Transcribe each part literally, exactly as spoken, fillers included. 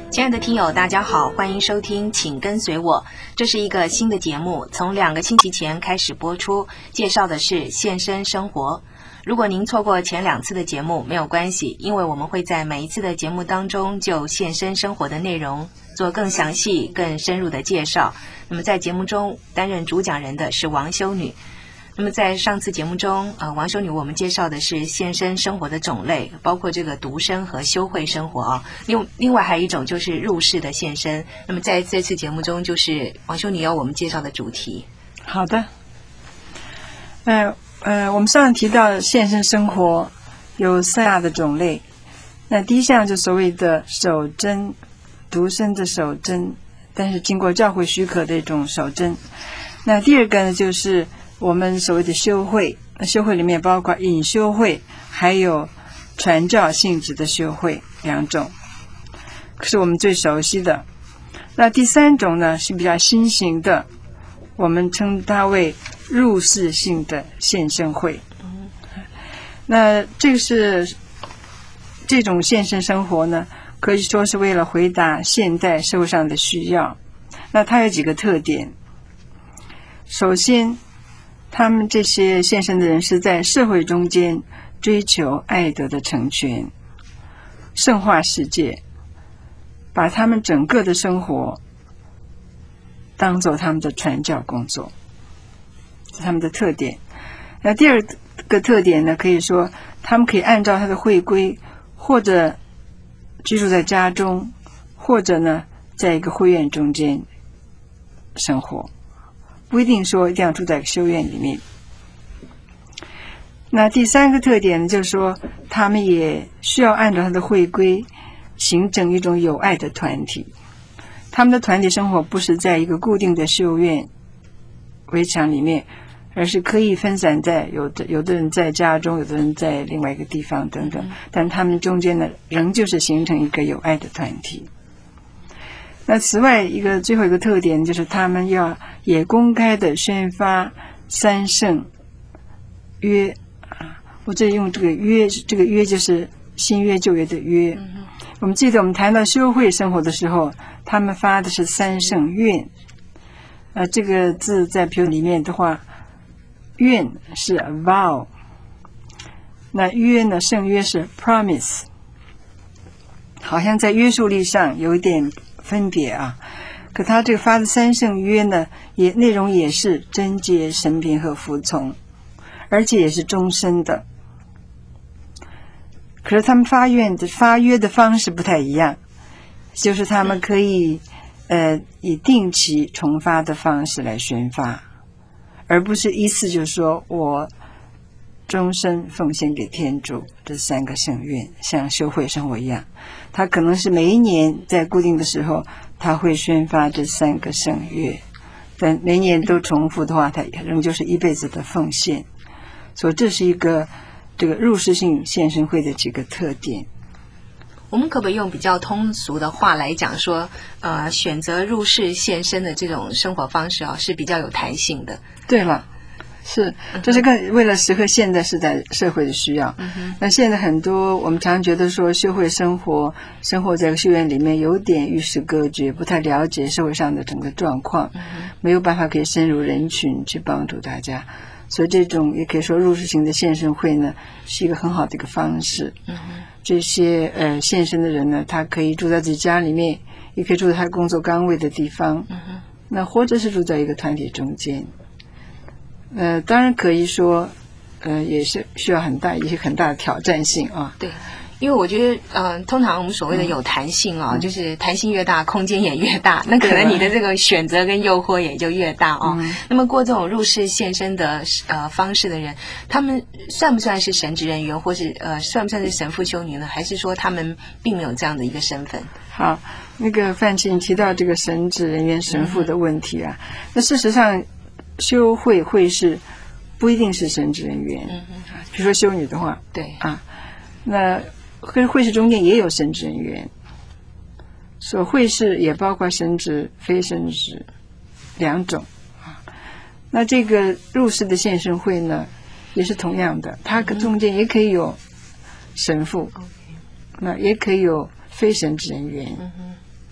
亲爱的听友大家好，欢迎收听请跟随我，这是一个新的节目，从两个星期前开始播出，介绍的是现身生活。如果您错过前两次的节目没有关系，因为我们会在每一次的节目当中就现身生活的内容做更详细更深入的介绍。那么在节目中担任主讲人的是王修女。那么在上次节目中呃，王修女我们介绍的是现身生活的种类，包括这个独身和修会生活啊。另另外还有一种就是入世的现身。那么在这次节目中就是王修女要我们介绍的主题。 好的。呃呃，我们上次提到现身生活有三大的种类。那第一项就所谓的守贞，独身的守贞，但是经过教会许可的一种守贞。那第二个呢，就是我们所谓的修会，修会里面包括隐修会还有传教性质的修会两种，是我们最熟悉的。那第三种呢是比较新型的，我们称它为入世性的现身会。那这个是这种现身生活呢，可以说是为了回答现代社会上的需要。那它有几个特点。首先，他们这些现身的人是在社会中间追求爱德的成全，圣化世界，把他们整个的生活当作他们的传教工作，是他们的特点。那第二个特点呢，可以说他们可以按照他的会规，或者居住在家中，或者呢在一个会院中间生活，不一定说一定要住在修院里面。那第三个特点呢，就是说他们也需要按照他的会规形成一种有爱的团体。他们的团体生活不是在一个固定的修院围墙里面，而是可以分散在有的有的人在家中，有的人在另外一个地方等等，但他们中间呢仍旧是形成一个有爱的团体。那此外一个最后一个特点就是他们要也公开的宣发三圣约，我这里用这个约，这个约就是新约旧约的约。嗯、我们记得我们谈到修会生活的时候，他们发的是三圣愿。呃，这个字在比如里面的话，愿是 vow， 那约呢，圣约是 promise， 好像在约束力上有一点分别啊。可他这个发的三圣约呢，也内容也是贞洁、神平和服从，而且也是终身的。可是他们发愿的发约的方式不太一样，就是他们可以呃以定期重发的方式来宣发，而不是一次就说我终身奉献给天主这三个圣愿，像修会生活一样。他可能是每一年在固定的时候他会宣发这三个圣约，但每年都重复的话，他仍旧是一辈子的奉献。所以这是一个这个入世性现身会的几个特点。 我们可不可以用比较通俗的话来讲说，呃，选择入世现身的这种生活方式啊，是比较有弹性的。 对了，是，这是更为了适合现在时代社会的需要。嗯、那现在很多我们常常觉得说，修会生活生活在修院里面有点与世隔绝，不太了解社会上的整个状况，嗯、没有办法可以深入人群去帮助大家。所以这种也可以说入世型的现身会呢，是一个很好的一个方式。嗯、这些呃现身的人呢，他可以住在自己家里面，也可以住在他工作岗位的地方，嗯、那或者是住在一个团体中间。呃，当然可以说，呃，也是需要很大一些很大的挑战性啊。 对，因为我觉得，呃，通常我们所谓的有弹性啊，嗯、就是弹性越大，空间也越大，那可能你的这个选择跟诱惑也就越大啊。嗯、那么过这种入世现身的呃方式的人，他们算不算是神职人员，或是呃算不算是神父修女呢？还是说他们并没有这样的一个身份？ 好，那个范琪提到这个神职人员神父的问题啊，嗯、那事实上。修会会士不一定是神职人员，嗯、比如说修女的话， 对啊，那会会士中间也有神职人员，所以会士也包括神职、非神职两种啊。那这个入世的现身会呢，也是同样的，它中间也可以有神父，嗯、那也可以有非神职人员。嗯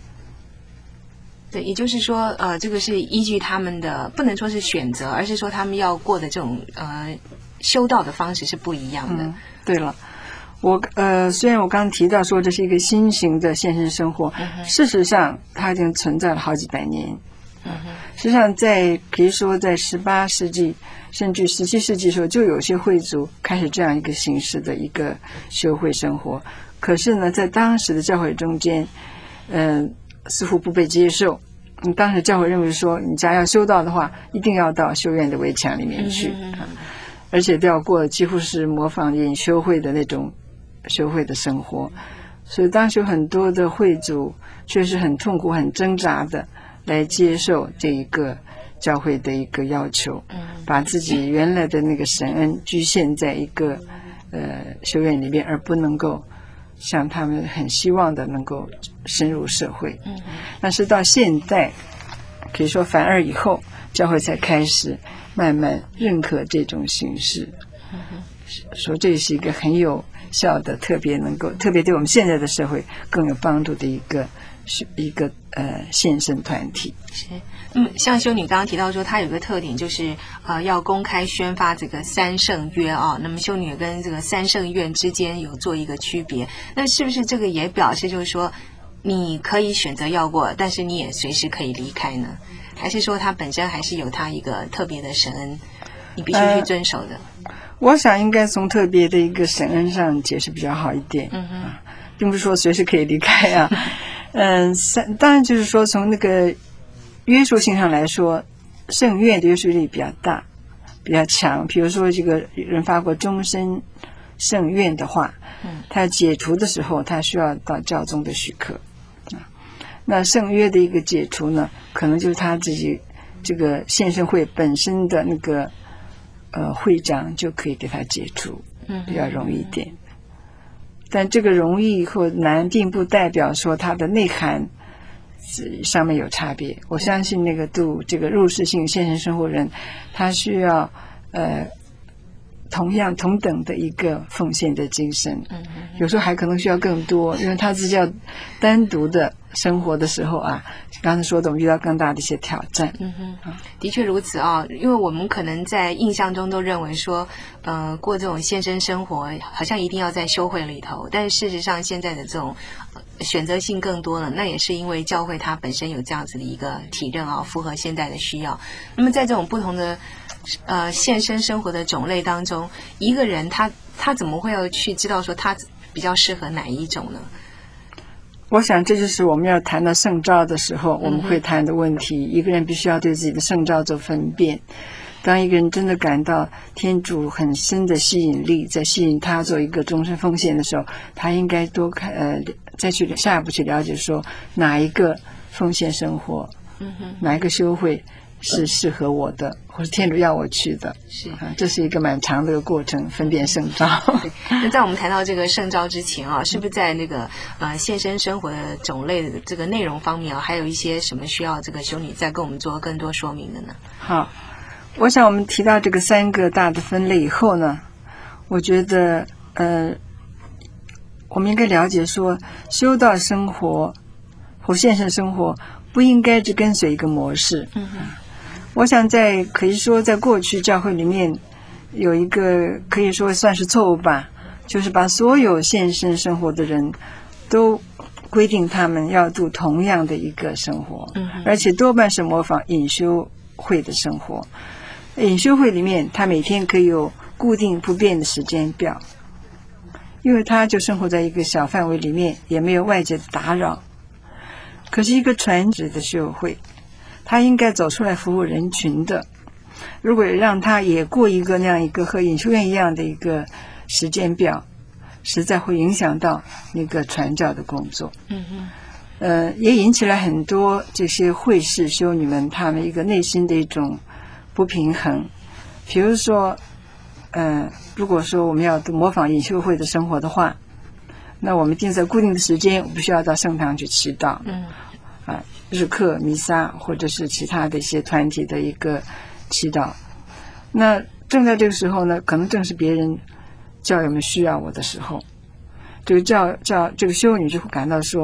对，也就是说，呃，这个是依据他们的，不能说是选择，而是说他们要过的这种呃修道的方式是不一样的。 嗯，对了。我呃，虽然我刚刚提到说这是一个新型的现身生活，嗯、事实上它已经存在了好几百年。嗯、实际上在可以说在十八世纪甚至十七世纪的时候，就有些会族开始这样一个形式的一个修会生活。可是呢，在当时的教会中间，嗯、呃，似乎不被接受。嗯，当时教会认为说，你家要修道的话，一定要到修院的围墙里面去，嗯嗯嗯、而且都要过几乎是模仿隐修会的那种修会的生活。所以当时有很多的会主确实很痛苦很挣扎的来接受这一个教会的一个要求，把自己原来的那个神恩局限在一个呃修院里面，而不能够像他们很希望的能够深入社会。但是到现在可以说反而以后教会才开始慢慢认可这种形式，说这是一个很有效的，特别能够特别对我们现在的社会更有帮助的一个一个呃献身团体。 是，嗯，像修女刚刚提到说，它有个特点就是呃要公开宣发这个三圣约啊。那么修女跟这个三圣院之间有做一个区别，那是不是这个也表示就是说，你可以选择要过，但是你也随时可以离开呢？还是说它本身还是有它一个特别的神恩，你必须去遵守的？ 呃我想应该从特别的一个神恩上解释比较好一点，嗯哼，并不是说随时可以离开啊。嗯，当然就是说从那个约束性上来说，圣院的约束力比较大，比较强。比如说这个人发过终身圣愿的话，嗯，他解除的时候，他需要到教宗的许可。那圣约的一个解除呢，可能就是他自己这个献圣会本身的那个。呃，会长就可以给他解除，比较容易一点。嗯、但这个容易或难，并不代表说它的内涵上面有差别。我相信那个度这个入世性现身生活人，他需要呃同样同等的一个奉献的精神，嗯、有时候还可能需要更多，因为他自己要单独的生活的时候啊，刚才说的我们遇到更大的一些挑战。 嗯哼，的确如此啊，因为我们可能在印象中都认为说，呃，过这种现身生活好像一定要在修会里头，但是事实上现在的这种选择性更多了，那也是因为教会它本身有这样子的一个体认啊，符合现在的需要。那么在这种不同的呃现身生活的种类当中，一个人他他怎么会要去知道说他比较适合哪一种呢？ 我想这就是我们要谈到圣召的时候我们会谈的问题。嗯、一个人必须要对自己的圣召做分辨。当一个人真的感到天主很深的吸引力在吸引他做一个终身奉献的时候，他应该多看呃再去下一步去了解说哪一个奉献生活，嗯、哪一个修会是适合我的，或是天主要我去的。是、啊、这是一个蛮长的一个过程，分辨圣召。 那在我们谈到这个圣召之前啊，是不是在那个呃现身生活的种类的这个内容方面啊，还有一些什么需要这个修女再跟我们做更多说明的呢？ 好，我想我们提到这个三个大的分类以后呢，我觉得呃我们应该了解说，修道生活或现身生活不应该只跟随一个模式。嗯哼，我想在可以说在过去教会里面有一个可以说算是错误吧，就是把所有现身生活的人都规定他们要度同样的一个生活，嗯、而且多半是模仿隐修会的生活。隐修会里面他每天可以有固定不变的时间表，因为他就生活在一个小范围里面，也没有外界的打扰。可是一个传职的修会，他应该走出来服务人群的，如果让他也过一个那样一个和隐修院一样的一个时间表，实在会影响到那个传教的工作。嗯哼，呃，也引起了很多这些会士修女们他们一个内心的一种不平衡。比如说呃，如果说我们要模仿隐修会的生活的话，那我们定在固定的时间，我必须要到圣堂去祈祷，嗯，啊，日课、弥撒或者是其他的一些团体的一个祈祷。那正在这个时候呢，可能正是别人教友们需要我的时候，这个教教这个修女就会感到说，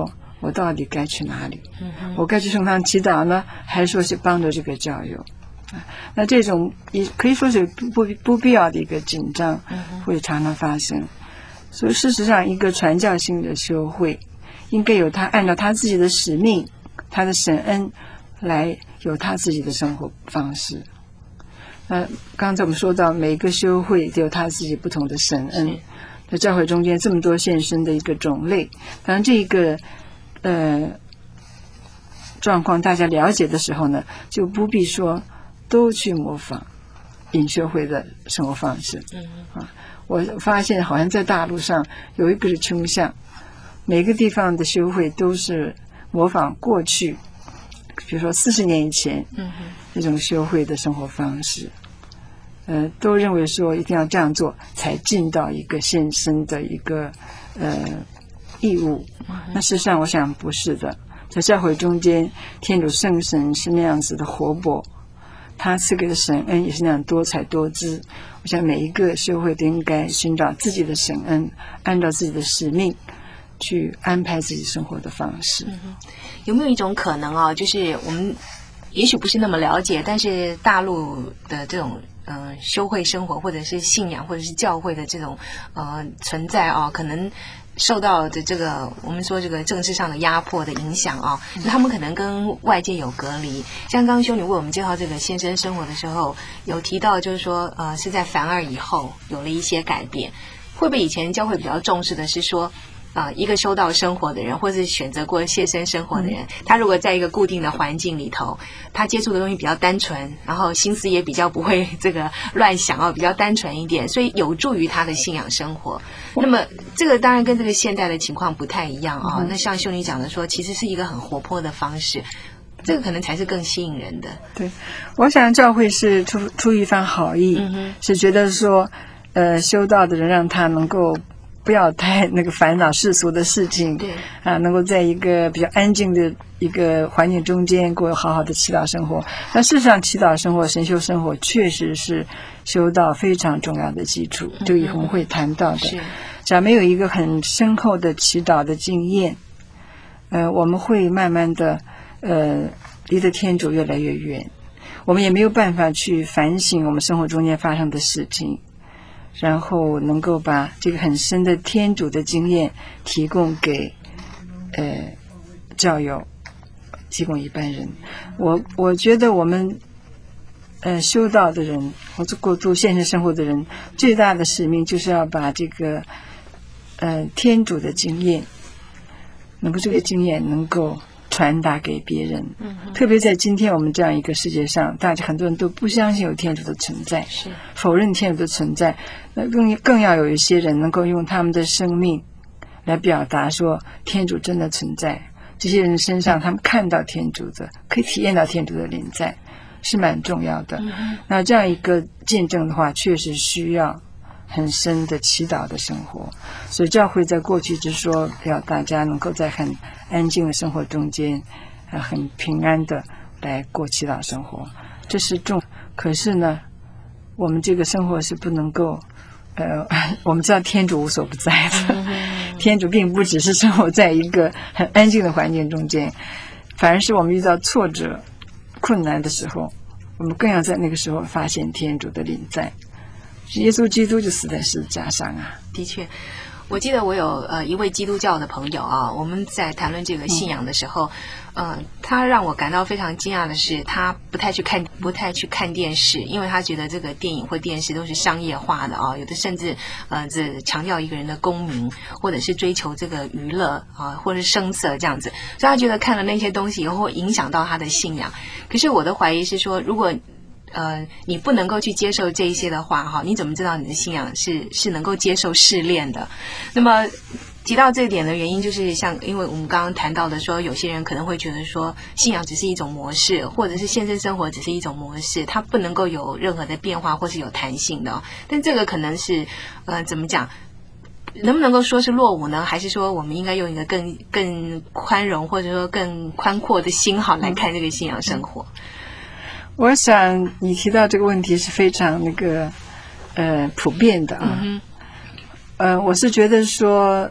我到底该去哪里？ 嗯、 我该去圣堂祈祷呢，还是说是帮助这个教友？那这种也可以说是不不不必要的一个紧张，会常常发生。所以事实上，一个传教性的修会，应该有他按照他自己的使命、他的神恩来有他自己的生活方式。那刚才我们说到，每个修会都有他自己不同的神恩。在教会中间这么多现身的一个种类，当然这一个呃状况大家了解的时候呢，就不必说都去模仿隐修会的生活方式。嗯啊，我发现好像在大陆上有一个是倾向，每个地方的修会都是模仿过去，比如说四十年以前那种修会的生活方式。呃，都认为说一定要这样做才尽到一个献身的一个呃义务。那事实上我想不是的，在教会中间，天主圣神是那样子的活泼，他赐给的神恩也是那样多彩多姿。我想每一个修会都应该寻找自己的神恩，按照自己的使命去安排自己生活的方式。 嗯、有没有一种可能啊，就是我们也许不是那么了解，但是大陆的这种呃修会生活或者是信仰或者是教会的这种呃存在啊，可能受到的这个我们说这个政治上的压迫的影响啊，那他们可能跟外界有隔离。像刚刚修女为我们介绍这个献身生活的时候，有提到就是说呃是在梵二以后有了一些改变。会不会以前教会比较重视的是说啊、呃，一个修道生活的人，或是选择过献身生活的人、嗯，他如果在一个固定的环境里头，他接触的东西比较单纯，然后心思也比较不会这个乱想哦，比较单纯一点，所以有助于他的信仰生活。那么这个当然跟这个现代的情况不太一样啊、哦嗯。那像修女讲的说，其实是一个很活泼的方式，这个可能才是更吸引人的。 对，我想教会是出出一番好意、嗯，是觉得说，呃，修道的人让他能够不要太那个烦恼世俗的事情， 对啊，能够在一个比较安静的一个环境中间过好好的祈祷生活。那事实上，祈祷生活、神修生活确实是修道非常重要的基础，这个以后我们会谈到的。 是， 只要没有一个很深厚的祈祷的经验，呃，我们会慢慢的呃离着天主越来越远，我们也没有办法去反省我们生活中间发生的事情。然后能够把这个很深的天主的经验提供给呃教友，提供一般人。我我觉得我们呃修道的人或者过度现实生活的人，最大的使命就是要把这个呃天主的经验，能够这个经验能够传达给别人、嗯、特别在今天我们这样一个世界上，大家很多人都不相信有天主的存在， 是否认天主的存在，那更更要有一些人能够用他们的生命来表达说天主真的存在，这些人身上他们看到天主的，可以体验到天主的临在，是蛮重要的、嗯、那这样一个见证的话，确实需要很深的祈祷的生活。所以教会在过去就是说要大家能够在很安静的生活中间、呃、很平安的来过祈祷生活，这是重。可是呢我们这个生活是不能够呃，我们知道天主无所不在的，天主并不只是生活在一个很安静的环境中间，反而是我们遇到挫折困难的时候，我们更要在那个时候发现天主的临在。耶稣基督就死在十字架上啊。 的确，我记得我有呃一位基督教的朋友啊，我们在谈论这个信仰的时候，嗯、呃，他让我感到非常惊讶的是，他不太去看不太去看电视，因为他觉得这个电影或电视都是商业化的啊，有的甚至呃这强调一个人的功名，或者是追求这个娱乐啊，或者是声色这样子，所以他觉得看了那些东西以后会影响到他的信仰。可是我的怀疑是说，如果呃，你不能够去接受这一些的话，哈，你怎么知道你的信仰是是能够接受试炼的？那么提到这一点的原因，就是像因为我们刚刚谈到的说，有些人可能会觉得说，信仰只是一种模式，或者是现实生活只是一种模式，它不能够有任何的变化或是有弹性的、哦。但这个可能是呃，怎么讲？能不能够说是落伍呢？还是说我们应该用一个更更宽容或者说更宽阔的心好来看这个信仰生活？嗯我想你提到这个问题是非常那个呃普遍的啊、嗯、呃我是觉得说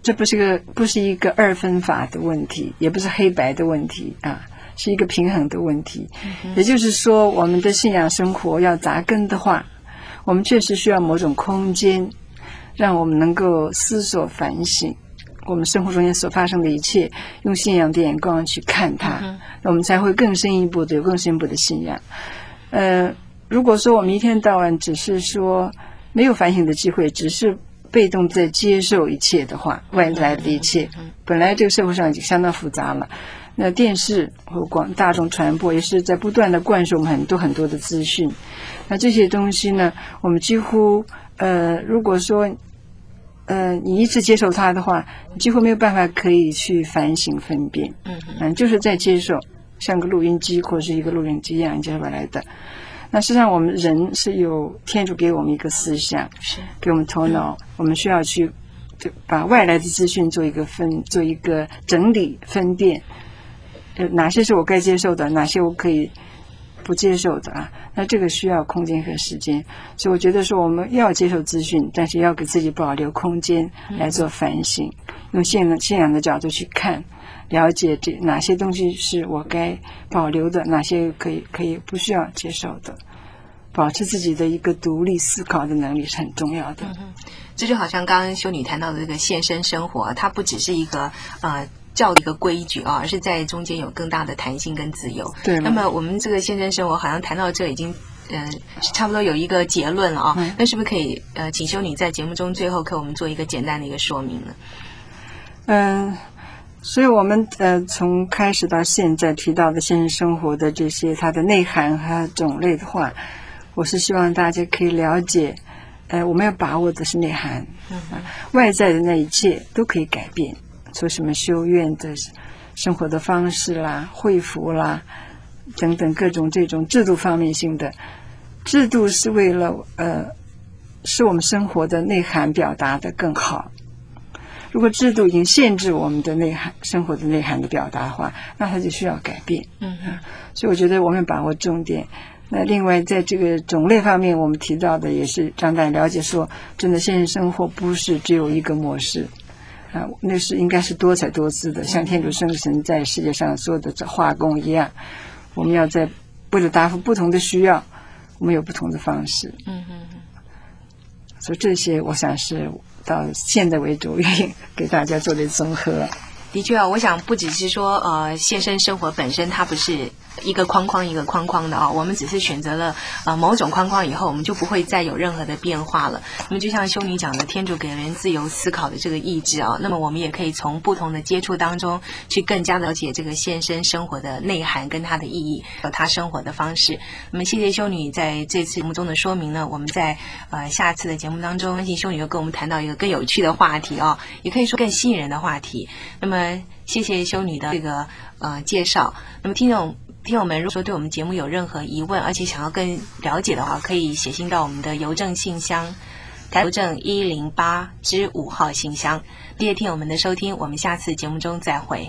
这不是个不是一个二分法的问题，也不是黑白的问题啊，是一个平衡的问题。嗯、也就是说，我们的信仰生活要扎根的话，我们确实需要某种空间，让我们能够思索反省我们生活中间所发生的一切，用信仰的眼光去看它，嗯、那我们才会更深一步的有更深一步的信仰。呃，如果说我们一天到晚只是说没有反省的机会，只是被动在接受一切的话，外来的一切，本来这个社会上已经相当复杂了。那电视和广大众传播也是在不断的灌输我们很多很多的资讯。那这些东西呢，我们几乎呃，如果说呃，你一直接受它的话，你几乎没有办法可以去反省分辨。嗯嗯，就是在接受，像个录音机或者是一个录音机一样接受来的。那实际上我们人是有天主给我们一个思想，是给我们头脑，嗯、我们需要去把外来的资讯做一个分，做一个整理分辨，呃，哪些是我该接受的，哪些我可以不接受的啊？那这个需要空间和时间，所以我觉得说我们要接受资讯，但是要给自己保留空间来做反省，嗯、用信仰信仰的角度去看，了解这哪些东西是我该保留的，哪些可以可以不需要接受的。保持自己的一个独立思考的能力是很重要的。 嗯、这就好像刚刚修女谈到的这个现身生活，它不只是一个呃教的一个规矩啊，而是在中间有更大的弹性跟自由。 对。 那么我们这个现身生活好像谈到这已经嗯、呃、差不多有一个结论了啊。嗯、那是不是可以呃请修女在节目中最后给我们做一个简单的一个说明呢？ 嗯。所以我们呃从开始到现在提到的现实生活的这些它的内涵和种类的话，我是希望大家可以了解，呃我们要把握的是内涵，嗯、外在的那一切都可以改变，说什么修院的生活的方式啦、会服啦等等各种这种制度方面性的制度，是为了呃使我们生活的内涵表达得更好。如果制度已经限制我们的内涵生活的内涵的表达的话，那它就需要改变。嗯嗯，所以我觉得我们把握重点。那另外在这个种类方面，我们提到的也是让大家了解说，真的现实生活不是只有一个模式啊，那是应该是多彩多姿的，像天主圣神在世界上做的这化工一样，我们要在为了答复不同的需要，我们有不同的方式。嗯嗯嗯，所以这些我想是到现在为止愿意给大家做的综合。 的确啊，我想不只是说呃现身生活本身它不是一个框框一个框框的啊，我们只是选择了呃某种框框以后，我们就不会再有任何的变化了。那么就像修女讲的，天主给人自由思考的这个意志啊，那么我们也可以从不同的接触当中去更加了解这个现身生活的内涵跟它的意义，有它生活的方式。那么谢谢修女在这次节目中的说明呢，我们在呃下次的节目当中，相信修女又跟我们谈到一个更有趣的话题啊，也可以说更吸引人的话题。那么谢谢修女的这个呃介绍。那么听众听友们，如果说对我们节目有任何疑问，而且想要更了解的话，可以写信到我们的邮政信箱，台邮政一零八之五号信箱。谢谢听友们的收听，我们下次节目中再会。